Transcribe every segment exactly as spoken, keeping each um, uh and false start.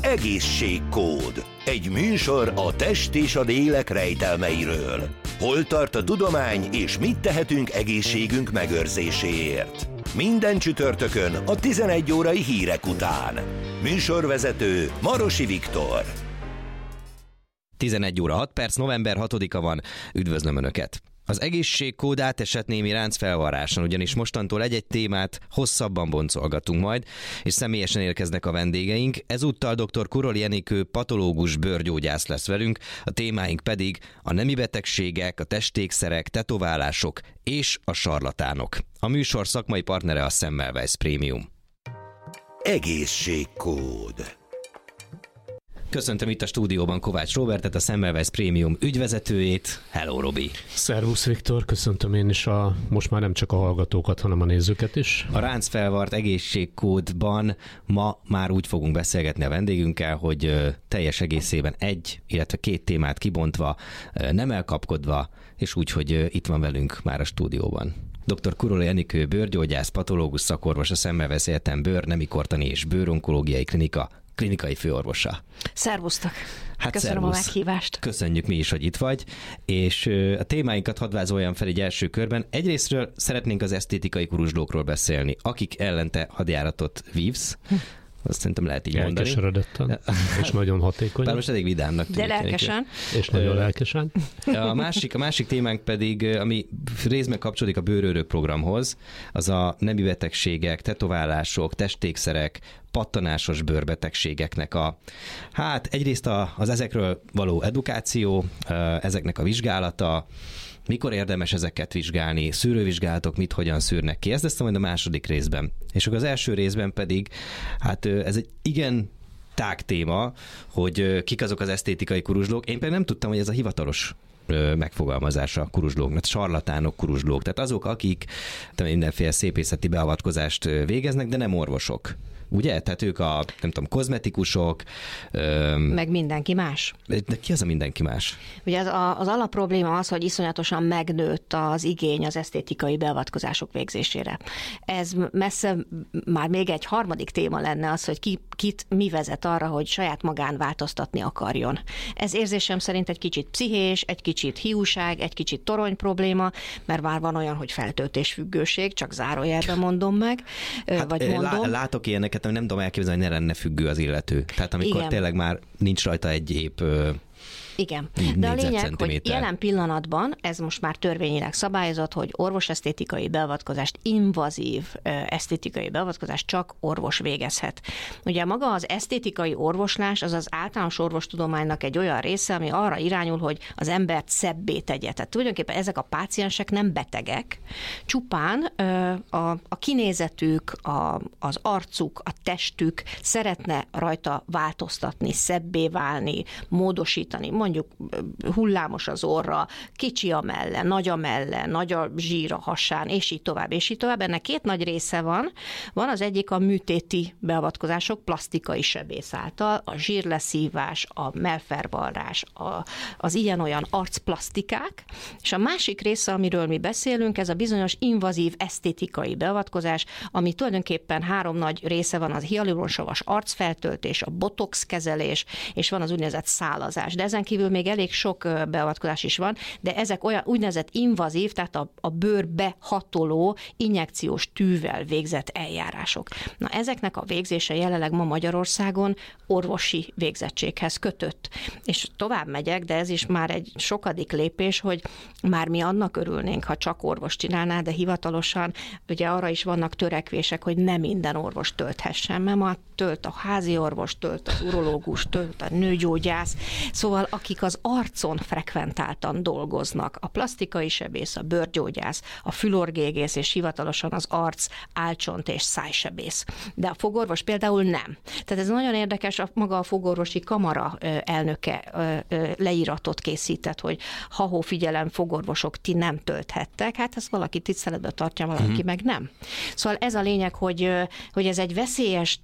Egészségkód. Egy műsor a test és a lélek rejtelmeiről. Hol tart a tudomány, és mit tehetünk egészségünk megőrzéséért? Minden csütörtökön a tizenegy órai hírek után. Műsorvezető Marosi Viktor. tizenegy óra hat perc, november hatodika van. Üdvözlöm Önöket! Az egészségkód átesett némi ráncfelvarráson, ugyanis mostantól egy-egy témát hosszabban boncolgatunk majd, és személyesen érkeznek a vendégeink. Ezúttal dr. Kuroli Enikő patológus bőrgyógyász lesz velünk, a témáink pedig a nemi betegségek, a testékszerek, tetoválások és a sarlatánok. A műsor szakmai partnere a Semmelweis Premium. Egészségkód. Köszöntöm itt a stúdióban Kovács Róbertet, a Semmelweis Premium ügyvezetőjét. Hello, Robi! Szervusz, Viktor! Köszöntöm én is a, most már nem csak a hallgatókat, hanem a nézőket is. A ráncfelvart egészségkódban ma már úgy fogunk beszélgetni a vendégünkkel, hogy teljes egészében egy, illetve két témát kibontva, nem elkapkodva, és úgy, hogy itt van velünk már a stúdióban. doktor Kuroli Enikő bőrgyógyász, patológus szakorvos, a Semmelweis Egyetem bőr, nemikortani és bőronkológiai klinika klinikai főorvosa. Szervusztok! Hát Köszönöm szervusz. a meghívást. Köszönjük mi is, hogy itt vagy, és a témáinkat hadd vázoljam fel egy első körben. Egyrésztről szeretnénk az esztétikai kuruzslókról beszélni. Akik ellen te hadjáratot vívsz, azt szerintem lehet így mondani. Elkeseredetten, és nagyon hatékony. Bár most elég vidámnak tűnik. De lelkesen. És nagyon lelkesen. A másik, a másik témánk pedig, ami részben kapcsolódik a bőrőrök programhoz, az a nemi betegségek, tetoválások, testékszerek, pattanásos bőrbetegségeknek a, hát egyrészt a, az ezekről való edukáció, ezeknek a vizsgálata, mikor érdemes ezeket vizsgálni, szűrővizsgálatok mit, hogyan szűrnek ki. Ez lesz majd a második részben. És akkor az első részben pedig, hát ez egy igen tág téma, hogy kik azok az esztétikai kuruzslók. Én például nem tudtam, hogy ez a hivatalos megfogalmazása a kuruzslóknak, sarlatánok, kuruzslók. Tehát azok, akik mindenféle szépészeti beavatkozást végeznek, de nem orvosok. Ugye? Tehát ők a, nem tudom, kozmetikusok. Öm... Meg mindenki más. De ki az a mindenki más? Ugye az, a, az alapprobléma az, hogy iszonyatosan megnőtt az igény az esztétikai beavatkozások végzésére. Ez messze már még egy harmadik téma lenne az, hogy ki, kit mi vezet arra, hogy saját magán változtatni akarjon. Ez érzésem szerint egy kicsit pszichés, egy kicsit hiúság, egy kicsit torony probléma, mert már van olyan, hogy feltöltésfüggőség, csak zárójelben mondom meg, hát, vagy mondom. Látok ilyeneket, ami nem tudom elképzelni, hogy ne lenne függő az illető. Tehát amikor igen. tényleg már nincs rajta egy épp Igen, de a lényeg, hogy jelen pillanatban ez most már törvényileg szabályozott, hogy orvosesztétikai beavatkozást, invazív esztétikai beavatkozást csak orvos végezhet. Ugye maga az esztétikai orvoslás az az általános orvostudománynak egy olyan része, ami arra irányul, hogy az embert szebbé tegye. Tehát tulajdonképpen ezek a páciensek nem betegek, csupán a, a kinézetük, a, az arcuk, a testük szeretne rajta változtatni, szebbé válni, módosítani. Mondjuk hullámos az orra, kicsi a melle, nagy a melle, nagy a zsír a hasán, és így tovább, és így tovább. Ennek két nagy része van. Van az egyik a műtéti beavatkozások, plasztikai sebész által, a zsírleszívás, a mellfelvarrás, a, az ilyen-olyan arcplasztikák, és a másik része, amiről mi beszélünk, ez a bizonyos invazív esztétikai beavatkozás, ami tulajdonképpen három nagy része van, az hialuronsavas arcfeltöltés, a botox kezelés, és van az úgynevezett szálazás. De ezen kívül még elég sok beavatkozás is van, de ezek olyan úgynevezett invazív, tehát a, a bőrbe hatoló injekciós tűvel végzett eljárások. Na ezeknek a végzése jelenleg ma Magyarországon orvosi végzettséghez kötött. És tovább megyek, de ez is már egy sokadik lépés, hogy már mi annak örülnénk, ha csak orvos csinálná, de hivatalosan ugye arra is vannak törekvések, hogy nem minden orvos tölthessen, mert ma tölt a házi orvos, tölt az urológus, tölt a nőgyógyász, szóval akik az arcon frekventáltan dolgoznak, a plasztikai sebész, a bőrgyógyász, a fülorgégész és hivatalosan az arc, álcsont és szájsebész. De a fogorvos például nem. Tehát ez nagyon érdekes, a maga a fogorvosi kamara elnöke leíratot készített, hogy ha-hó figyelem, fogorvosok, ti nem tölthettek, hát ezt valaki tiszteletben tartja, valaki uh-huh. meg nem. Szóval ez a lényeg, hogy, hogy ez egy veszélyes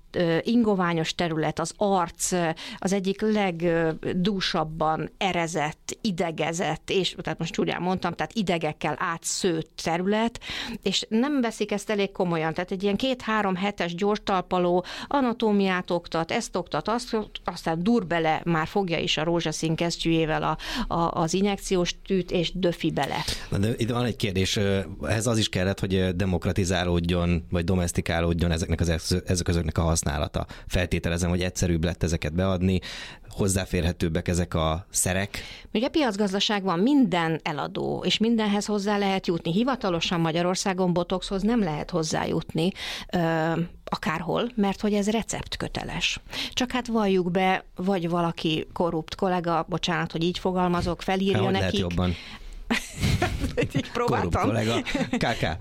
ingoványos terület, az arc az egyik legdúsabban erezett, idegezett, és tehát most csúnyán mondtam, tehát idegekkel átszőtt terület, és nem veszik ezt elég komolyan. Tehát egy ilyen két-három hetes gyors talpaló anatómiát oktat, ezt oktat, azt, aztán dur bele, már fogja is a rózsaszín kesztyűjével a, a, az injekciós tűt, és döfi bele. Na de itt van egy kérdés, ehhez az is kellett, hogy demokratizálódjon, vagy domesztikálódjon ezeknek az eszközöknek a használata. Feltételezem, hogy egyszerűbb lett ezeket beadni, hozzáférhetőbbek ezek a szerek. Ugye piacgazdaságban minden eladó, és mindenhez hozzá lehet jutni. Hivatalosan Magyarországon botoxhoz nem lehet hozzájutni, akárhol, mert hogy ez receptköteles. Csak hát valljuk be, vagy valaki korrupt kollega, bocsánat, hogy így fogalmazok, felírja hát, nekik. Lehet jobban. Így próbáltam. Korrupt kollega. ká ká.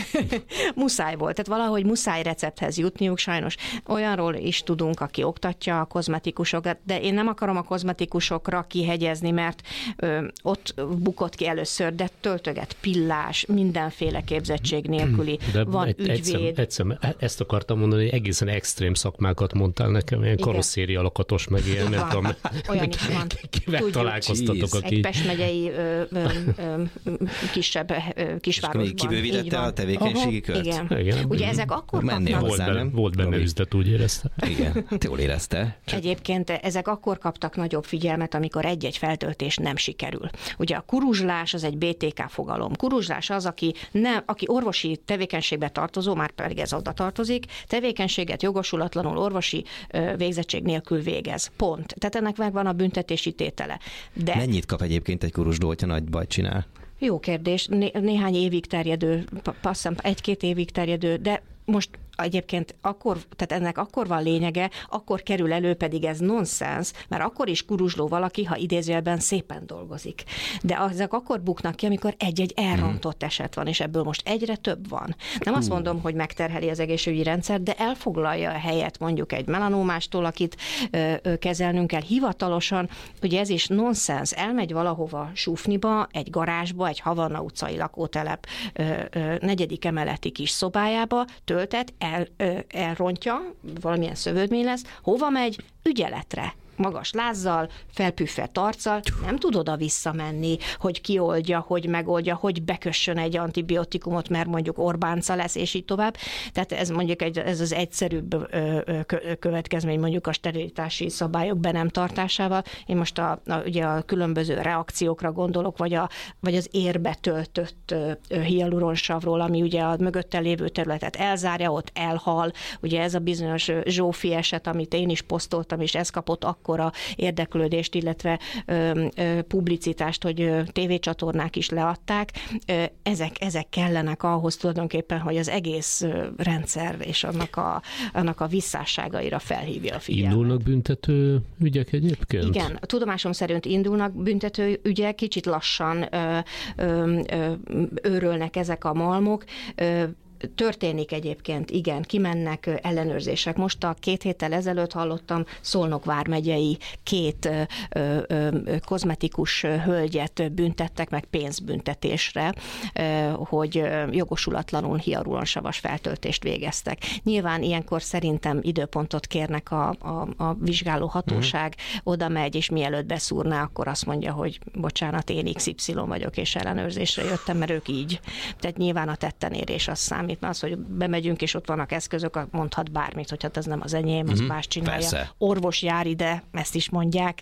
Muszáj volt, tehát valahogy muszáj recepthez jutniuk, sajnos olyanról is tudunk, aki oktatja a kozmetikusokat, de én nem akarom a kozmetikusokra kihegyezni, mert ö, ott bukott ki először, de töltöget, pillás, mindenféle képzettség nélküli, de van egy, ügyvéd. Egyszer, egyszer, ezt akartam mondani, hogy egészen extrém szakmákat mondtál nekem, ilyen karosszéria lakatos, meg ilyen, nem tudom, olyan is van. Kivel találkoztatok, aki... Egy Pest megyei ö, ö, ö, kisebb kisvárosban. Kibővítette a tevékenységi kört? Igen. Igen. Ugye ezek akkor kapnak... Volt benne, volt benne üzlet, úgy érezte. Igen, jól érezte. Csak... Egyébként ezek akkor kaptak nagyobb figyelmet, amikor egy-egy feltöltés nem sikerül. Ugye a kuruzslás az egy bé té ká fogalom. Kuruzslás az, aki, nem, aki orvosi tevékenységbe tartozó, már pedig ez oda tartozik, tevékenységet jogosulatlanul orvosi végzettség nélkül végez. Pont. Tehát ennek megvan a büntetési tétele. De... Mennyit kap egyébként egy kuruzsló, hogyha nagy bajt csinál? Jó kérdés, Né- néhány évig terjedő, passzem, egy-két évig terjedő, de most egyébként akkor, tehát ennek akkor van lényege, akkor kerül elő, pedig ez nonsens, mert akkor is kuruzsló valaki, ha idézőjelben szépen dolgozik. De ezek akkor buknak ki, amikor egy-egy elrontott eset van, és ebből most egyre több van. Nem azt mondom, hogy megterheli az egészségügyi rendszer, de elfoglalja a helyet mondjuk egy melanómástól, akit ö, ö, kezelnünk kell hivatalosan. Ugye ez is nonsens, elmegy valahova súfniba, egy garázsba, egy Havanna utcai lakótelep ö, ö, negyedik emeleti kis szobájába, töltet, El, elrontja, valamilyen szövődmény lesz, hova megy? Ügyeletre. Magas lázzal, felpüffett arccal, nem tud oda visszamenni, hogy kioldja, hogy megoldja, hogy bekössön egy antibiotikumot, mert mondjuk Orbánca lesz, és így tovább. Tehát ez mondjuk egy, ez az egyszerűbb következmény mondjuk a sterilitási szabályok be nem tartásával. Én most a, a, ugye a különböző reakciókra gondolok, vagy, a, vagy az érbe töltött hialuronsavról, ami ugye a mögötte lévő területet elzárja, ott elhal. Ugye ez a bizonyos Zsófi eset, amit én is posztoltam, és ez kapott akkor akkora érdeklődést, illetve ö, ö, publicitást, hogy ö, tévécsatornák is leadták. Ö, ezek, ezek kellenek ahhoz tulajdonképpen, hogy az egész ö, rendszer és annak a, annak a visszásságaira felhívja a figyelmet. Indulnak büntető ügyek egyébként? Igen, tudomásom szerint indulnak büntető ügyek, kicsit lassan ö, ö, ö, őrölnek ezek a malmok. Ö, Történik egyébként, igen, kimennek ellenőrzések. Most a két héttel ezelőtt hallottam, Szolnok vármegyei két ö, ö, kozmetikus hölgyet büntettek meg pénzbüntetésre, ö, hogy jogosulatlanul hialuronsavas feltöltést végeztek. Nyilván ilyenkor szerintem időpontot kérnek a, a, a vizsgáló hatóság, mm. oda megy, és mielőtt beszúrná, akkor azt mondja, hogy bocsánat, én iksz ipszilon vagyok, és ellenőrzésre jöttem, mert ők így. Tehát nyilván a tettenérés az számít. Az, hogy bemegyünk, és ott vannak eszközök, mondhat bármit, hogy hát ez nem az enyém, az mm-hmm. más csinálja. Persze. Orvos jár ide, ezt is mondják.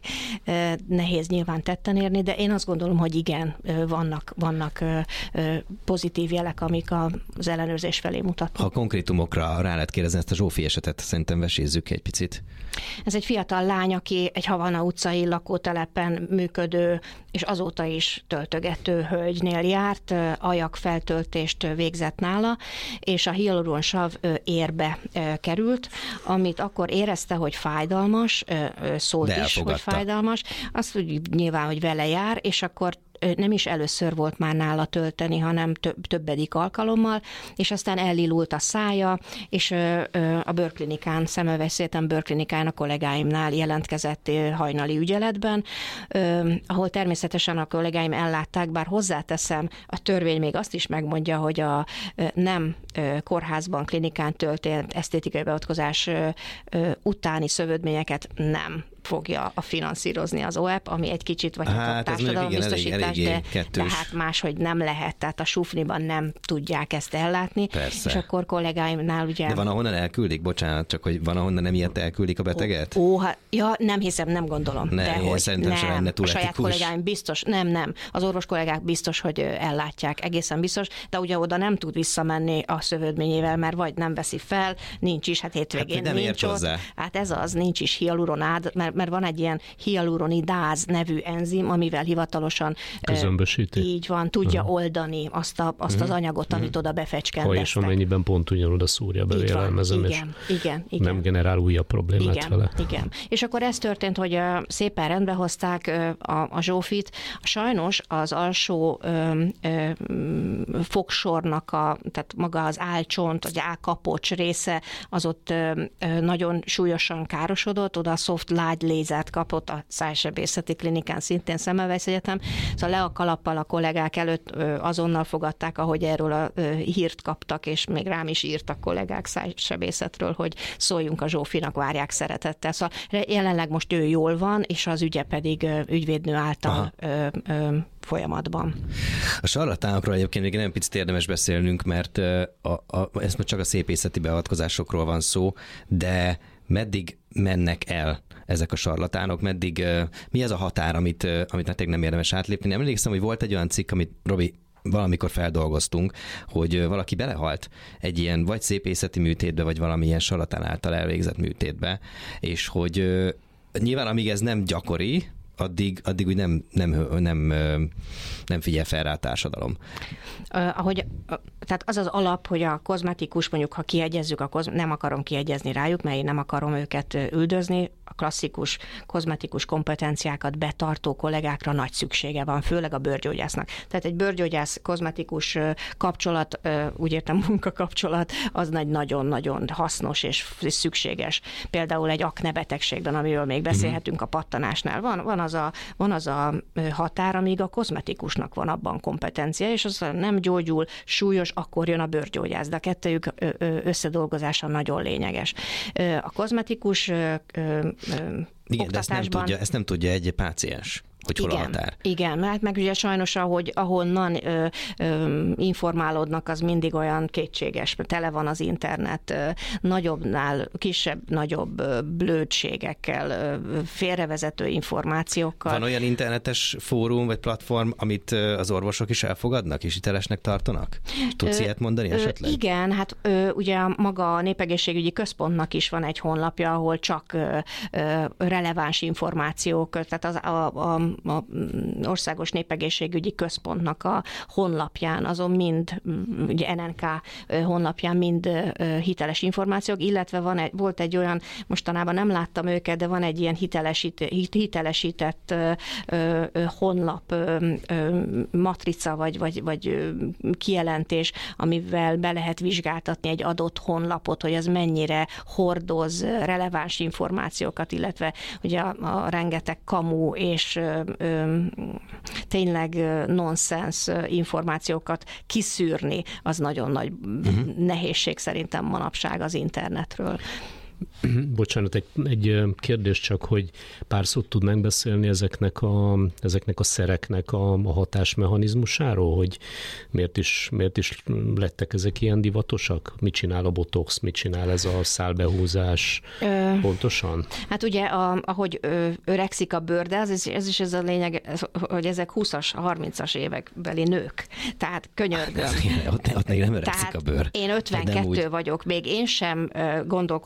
Nehéz nyilván tetten érni, de én azt gondolom, hogy igen, vannak, vannak pozitív jelek, amik az ellenőrzés felé mutatnak. Ha konkrétumokra rá lehet kérdezni ezt a Zsófi esetet, szerintem vesézzük egy picit. Ez egy fiatal lány, aki egy Havanna utcai lakótelepen működő, és azóta is töltögető hölgynél járt, ajak feltöltést végzett nála, és a hialuronsav érbe került, amit akkor érezte, hogy fájdalmas, szólt is, hogy fájdalmas, azt úgy nyilván, hogy vele jár, és akkor nem is először volt már nála tölteni, hanem több, többedik alkalommal, és aztán ellilult a szája, és a bőrklinikán, szemöveszélyten bőrklinikán a kollégáimnál jelentkezett hajnali ügyeletben, ahol természetesen a kollégáim ellátták, bár hozzáteszem, a törvény még azt is megmondja, hogy a nem kórházban, klinikán történt esztétikai beavatkozás utáni szövődményeket nem fogja a finanszírozni az o e pé, ami egy kicsit, vagy hát, a társadalombiztosítás, de, de hát máshogy nem lehet, tehát a sufniban nem tudják ezt ellátni. Persze. És akkor kollégáimnál ugye... De van, ahonnan elküldik, bocsánat, csak hogy van, ahonnan emiatt elküldik a beteget? Ó, ó hát, ja, nem hiszem, nem gondolom. Ne, de én hogy szerintem nem, sem lenne túl a saját etikus. kollégáim biztos, nem, nem, az orvos kollégák biztos, hogy ellátják, egészen biztos, de ugye oda nem tud visszamenni a szövődményével, mert vagy nem veszi fel, nincs is, hát hétvégén hát, nincs ott. Hozzá. Hát ez az, nincs is hialuronád, mert, mert van egy ilyen hialuronidáz nevű enzim, amivel hivatalosan közömbösíti. Így van, tudja uh-huh. oldani azt, a, azt uh-huh. az anyagot, amit uh-huh. oda befecskendeztek. Ha és amennyiben pont ugyanoda szúrja be, élelmezem, és igen, igen. nem generál újabb problémát igen, vele. Igen, és akkor ez történt, hogy szépen rendbe hozták a, a Zsófit. Sajnos az alsó ö, ö, fogsornak, a, tehát maga az álcsont, vagy álkapocs része, az ott ö, ö, nagyon súlyosan károsodott, oda a soft lágy lézert kapott a szájsebészeti klinikán, szintén Semmelweis Egyetem. Szóval le a kalappal a kollégák előtt ö, azonnal fogadták, ahogy erről a ö, hírt kaptak, és még rám is írtak kollégák szájsebészetről, hogy szóljunk a Zsófinak, várják szeretettel. Szóval jelenleg most ő jól van, és az ügye pedig ö, ügyvédnő által ö, ö, folyamatban. A sarlatánokról egyébként még nem picit érdemes beszélnünk, mert a, a, ez csak a szépészeti beavatkozásokról van szó, de meddig mennek el ezek a sarlatánok, meddig, mi az a határ, amit, amit nektek nem érdemes átlépni? Nem emlékszem, hogy volt egy olyan cikk, amit Robi valamikor feldolgoztunk, hogy valaki belehalt egy ilyen vagy szépészeti műtétbe, vagy valamilyen sarlatán által elvégzett műtétbe, és hogy nyilván amíg ez nem gyakori, addig, addig úgy nem, nem, nem, nem figyel fel rá a társadalom. Uh, ahogy, uh, tehát az az alap, hogy a kozmetikus, mondjuk ha kiegyezzük, a kozm- nem akarom kiegyezni rájuk, mert én nem akarom őket üldözni, a klasszikus kozmetikus kompetenciákat betartó kollégákra nagy szüksége van, főleg a bőrgyógyásznak. Tehát egy bőrgyógyász kozmetikus kapcsolat, úgy értem munkakapcsolat, az nagy nagyon-nagyon hasznos és szükséges. Például egy akne betegségben, amiről még beszélhetünk a pattanásnál, van, van az a, van az a határ, amíg a kozmetikusnak van abban kompetencia, és az nem gyógyul, súlyos, akkor jön a bőrgyógyász, de a kettőjük összedolgozása nagyon lényeges. A kozmetikus igen, de ezt nem tudja, ezt nem tudja egy páciens, hogy hol igen, a határ. Igen, mert meg ugye sajnos, ahogy, ahonnan ö, ö, informálódnak, az mindig olyan kétséges, tele van az internet ö, nagyobbnál, kisebb, nagyobb ö, blödségekkel, ö, félrevezető információkkal. Van olyan internetes fórum vagy platform, amit ö, az orvosok is elfogadnak és hitelesnek tartanak? Tudsz ö, ilyet mondani esetleg? Ö, igen, hát ö, ugye maga a Népegészségügyi Központnak is van egy honlapja, ahol csak ö, ö, releváns információk, tehát az a, a a Országos Népegészségügyi Központnak a honlapján, azon mind, ugye en en ká honlapján mind hiteles információk, illetve van egy, volt egy olyan, mostanában nem láttam őket, de van egy ilyen hitelesít, hitelesített honlap matrica, vagy, vagy, vagy kijelentés, amivel be lehet vizsgáltatni egy adott honlapot, hogy az mennyire hordoz releváns információkat, illetve ugye a, a rengeteg kamu és Ö, tényleg nonsens információkat kiszűrni, az nagyon nagy uh-huh. nehézség szerintem manapság az internetről. Bocsánat, egy, egy kérdés csak, hogy pár szót tudnánk beszélni ezeknek a, ezeknek a szereknek a, a hatásmechanizmusáról, hogy miért is, miért is lettek ezek ilyen divatosak? Mit csinál a botox, mit csinál ez a szálbehúzás Ö, pontosan? Hát ugye, a, ahogy öregszik a bőr, de ez, ez is ez a lényeg, hogy ezek húszas, harmincas évekbeli nők. Tehát könyörgöm. Ott, ott nem öregszik Tehát a bőr. Én ötvenkettő úgy... vagyok, még én sem gondolkodtam azon,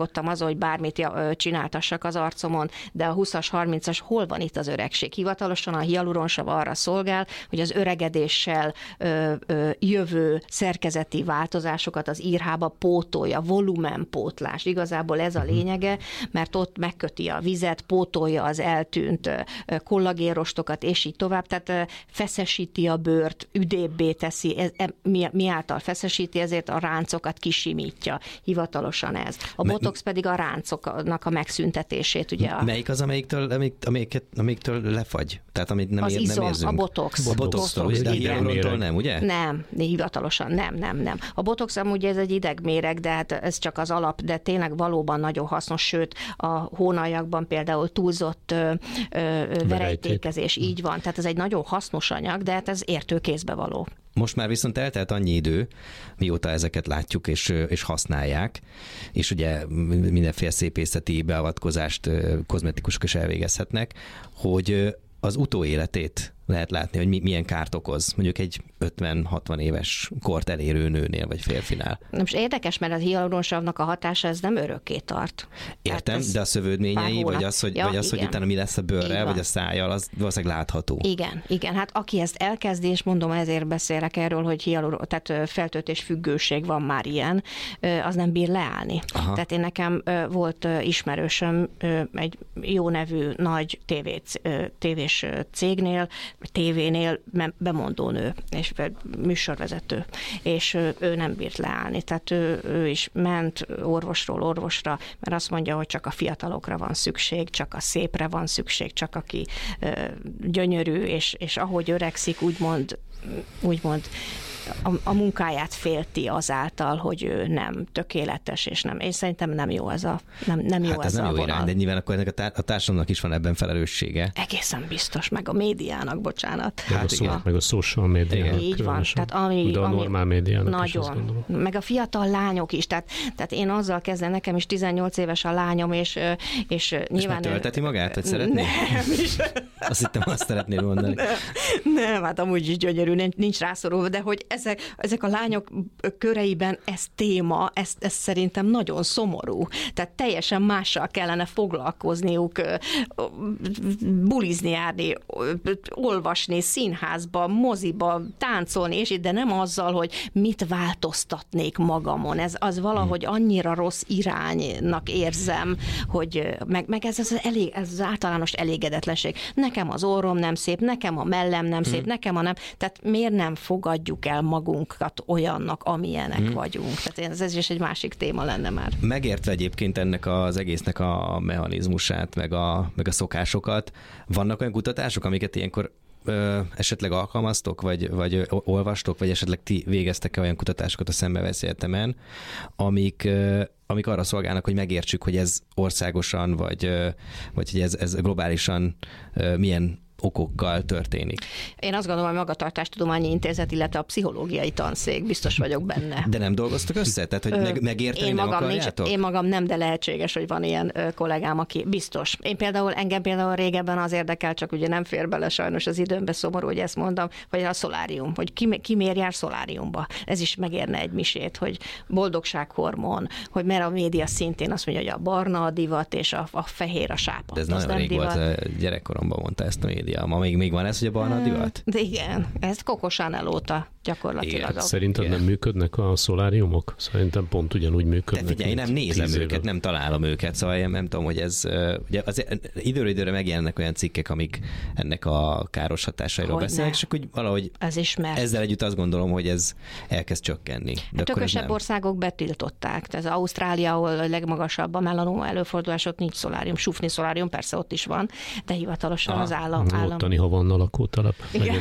hogy bármit csináltassak az arcomon, de a húszas, harmincas hol van itt az öregség? Hivatalosan a hialuronsav arra szolgál, hogy az öregedéssel ö, ö, jövő szerkezeti változásokat az írhába pótolja, volumenpótlás. Igazából ez a lényege, mert ott megköti a vizet, pótolja az eltűnt kollagénrostokat, és így tovább. Tehát feszesíti a bőrt, üdébbé teszi, ez, mi, mi által feszesíti, ezért a ráncokat kisimítja. Hivatalosan ez. A botox pedig a ráncoknak a megszüntetését. Ugye a... Melyik az, amelyiktől, amelyik, amelyiket, amelyiktől lefagy? Tehát amit nem, az ér, izom, nem érzünk? A botox. A botoxtól, ugye, de a hialurontól nem, ugye? Nem, hivatalosan nem, nem, nem. A botox amúgy ez egy idegméreg, de hát ez csak az alap, de tényleg valóban nagyon hasznos, sőt a hónaljakban például túlzott ö, ö, verejtékezés, így van. Tehát ez egy nagyon hasznos anyag, de hát ez értőkézbe való. Most már viszont eltelt annyi idő, mióta ezeket látjuk és, és használják, és ugye mindenféle szépészeti beavatkozást kozmetikusok is elvégezhetnek, hogy az utóéletét lehet látni, hogy mi, milyen kárt okoz, mondjuk egy ötven-hatvan éves kort elérő nőnél vagy férfinál. Most érdekes, mert a hialuronsavnak a hatása ez nem örökké tart. Értem, de a szövődményei, vagy az, hogy, ja, vagy az, hogy utána mi lesz a bőrrel, vagy a szájjal, az valószínűleg látható. Igen, igen. Hát aki ezt elkezdi, és mondom, ezért beszélek erről, hogy hialur, tehát feltöltés függőség van már ilyen, az nem bír leállni. Aha. Tehát én nekem volt ismerősöm egy jó nevű nagy tévés, tévés cégnél, tévénél bemondó nő, és műsorvezető, és ő nem bírt leállni. Tehát ő, ő is ment orvosról orvosra, mert azt mondja, hogy csak a fiatalokra van szükség, csak a szépre van szükség, csak aki gyönyörű, és, és ahogy öregszik, úgymond, úgymond a, a munkáját félti azáltal, hogy ő nem tökéletes, és nem. Én szerintem nem jó ez a nem, nem jó hát ez, ez nem a jó vonal. Irány, de nyilván akkor ennek a, tár- a társadalomnak is van ebben felelőssége. Egészen biztos, meg a médiának, bocsánat. Meg, hát a, szó, meg a social médiának. Így van. Tehát ami, de a ami, normál médiának nagyon. is, meg a fiatal lányok is. Tehát, tehát én azzal kezdem, nekem is tizennyolc éves a lányom, és, és nyilván... És már tölteti magát, hogy szeretné? Nem is. Azt hittem, azt szeretnél mondani. Nem, nem, hát amúgy is gyönyörű, nincs, nincs rászorulva, de hogy ezek, ezek a lányok köreiben ez téma, ez, ez szerintem nagyon szomorú. Tehát teljesen mással kellene foglalkozniuk, bulizni járni, olvasni, színházba, moziba, táncolni, és de nem azzal, hogy mit változtatnék magamon. Ez az valahogy annyira rossz iránynak érzem, hogy meg, meg ez, az elég, ez az általános elégedetlenség. Nekem az orrom nem szép, nekem a mellem nem szép, hmm. nekem a nem. Tehát miért nem fogadjuk el magunkat olyannak, amilyenek hmm. vagyunk? Tehát ez, ez is egy másik téma lenne már. Megértve egyébként ennek az egésznek a mechanizmusát, meg a, meg a szokásokat, vannak olyan kutatások, amiket ilyenkor ö, esetleg alkalmaztok, vagy, vagy olvastok, vagy esetleg ti végeztek-e olyan kutatásokat a Szembeveszi Egyetemen, amik ö, amik arra szolgálnak, hogy megértsük, hogy ez országosan, vagy, vagy hogy ez, ez globálisan milyen okokkal történik. Én azt gondolom, hogy Magatartástudományi Intézet, illetve a pszichológiai tanszék, biztos vagyok benne. De nem dolgoztok össze? Tehát, hogy meg, megérteni én nem magam akarjátok? Nincs, én magam nem, de lehetséges, hogy van ilyen ö, kollégám, aki biztos. Én például, engem például régebben az érdekel, csak ugye nem fér bele sajnos az időmbe, szomorú, hogy ezt mondom, vagy a szolárium, hogy ki, ki miért jár szoláriumba. Ez is megérne egy misét, hogy boldogsághormon, hogy mert a média szintén azt mondja, hogy a barna a divat, és a, a fehér a sápat. De ez nagyon rég divat. Volt, gyerekkoromban mondta ezt a média. Ma még, még van ez, hogy a barna a divat? De igen, ez Coco Chanel óta gyakorlatilag. Igen. Szerinted igen. nem működnek a szoláriumok? Szerintem pont ugyanúgy működnek. De figyelj, én nem nézem őket, nem találom őket, szóval én nem tudom, hogy ez, ugye az, időről időre megjelennek olyan cikkek, amik ennek a káros hatásairól hogy beszélnek, és akkor valahogy ez ezzel együtt azt gondolom, hogy ez elkezd csökkenni. De tökösebb országok betiltották. Tehát az Ausztrália, ahol a legmagasabb a melanoma előfordulás, ott nincs szolárium, sufni szolárium, persze ott is van, de hivatalosan ah, az állam. állam... Ottani Havanna lakótelep.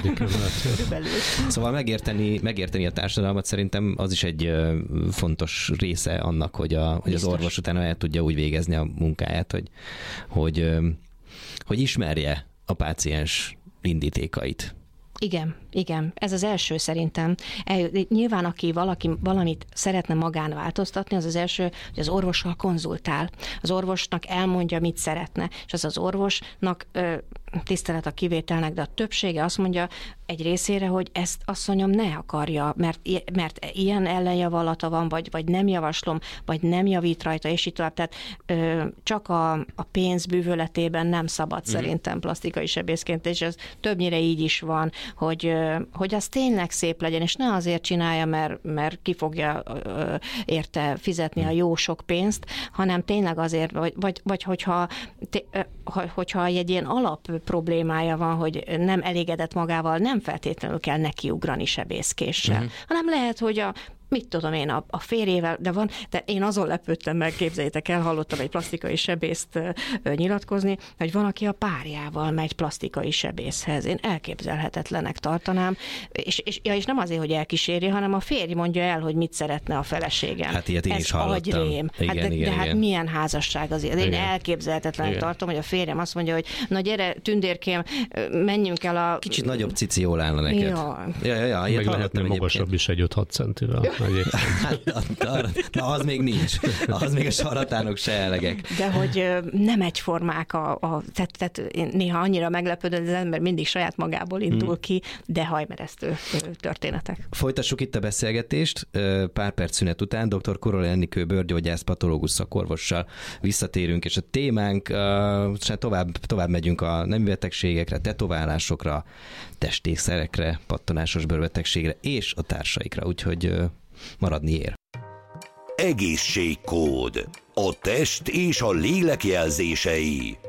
Szóval megérteni, megérteni a társadalmat szerintem az is egy fontos része annak, hogy, a, hogy az orvos utána el tudja úgy végezni a munkáját, hogy, hogy, hogy ismerje a páciens indítékait. Igen, igen. Ez az első szerintem. Nyilván, aki valaki valamit szeretne magán változtatni, az az első, hogy az orvossal konzultál. Az orvosnak elmondja, mit szeretne, és az az orvosnak tisztelet a kivételnek, de a többsége azt mondja egy részére, hogy ezt asszonyom ne akarja, mert, mert ilyen ellenjavallata van, vagy, vagy nem javaslom, vagy nem javít rajta, és így tovább. Tehát ö, csak a, a pénz bűvöletében nem szabad mm. szerintem plastikai sebészként, és ez többnyire így is van, hogy, ö, hogy az tényleg szép legyen, és ne azért csinálja, mert, mert ki fogja ö, érte fizetni mm. a jó sok pénzt, hanem tényleg azért, vagy, vagy, vagy hogyha, te, ö, hogyha egy ilyen alap problémája van, hogy nem elégedett magával, nem feltétlenül kell nekiugrani sebészkéssel, uh-huh. hanem lehet, hogy a mit tudom én, a, a férjével, de van, de én azon lepődtem meg, képzeljétek el, hallottam egy plastikai sebészt ö, ö, nyilatkozni, hogy van, aki a párjával megy plastikai sebészhez. Én elképzelhetetlenek tartanám, és, és, ja, és nem azért, hogy elkíséri, hanem a férj mondja el, hogy mit szeretne a feleségem. Hát ilyet én Ez is hallottam. Agyrém. Igen, hát de, igen, de hát igen. milyen házasság azért. Én igen. elképzelhetetlenek igen. tartom, hogy a férjem azt mondja, hogy na gyere, tündérkém, menjünk el a... Kicsit nagyobb cici jól állna neked. Ja. Ja, ja, ja, meg lehetne magasabb is egy öt-hat centivel. Hát, na, az még nincs. Az még a saratánok se elegek. De hogy nem egyformák a... a tehát, tehát én néha annyira meglepődöm, hogy az ember mindig saját magából indul hmm. ki, de hajmeresztő történetek. Folytassuk itt a beszélgetést. Pár perc szünet után dr. Korolyi Enikő bőrgyógyász patológus szakorvossal visszatérünk, és a témánk, tovább, tovább megyünk a nemi betegségekre, tetoválásokra, testékszerekre, pattanásos bőrbetegségre és a társaikra, úgyhogy maradni ér. Egészségkód. A test és a lélek jelzései.